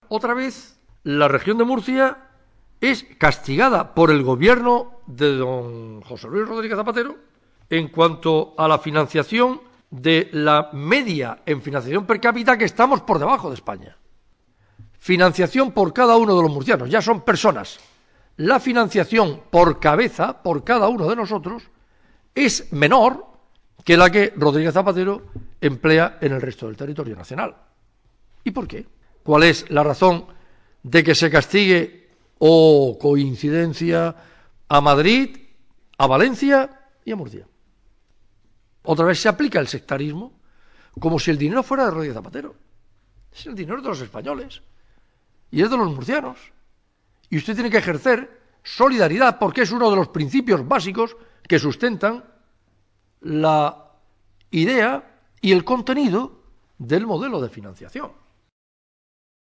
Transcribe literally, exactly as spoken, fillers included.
otra vez la región de Murcia es castigada por el gobierno de don José Luis Rodríguez Zapatero en cuanto a la financiación de la media en financiación per cápita, que estamos por debajo de España. Financiación por cada uno de los murcianos, ya son personas. La financiación por cabeza, por cada uno de nosotros, es menor que la que Rodríguez Zapatero emplea en el resto del territorio nacional. ¿Y por qué? ¿Cuál es la razón de que se castigue, o oh, coincidencia, a Madrid, a Valencia y a Murcia? Otra vez se aplica el sectarismo, como si el dinero fuera de Rodríguez Zapatero. Es el dinero de los españoles y es de los murcianos. Y usted tiene que ejercer solidaridad, porque es uno de los principios básicos que sustentan la idea y el contenido del modelo de financiación.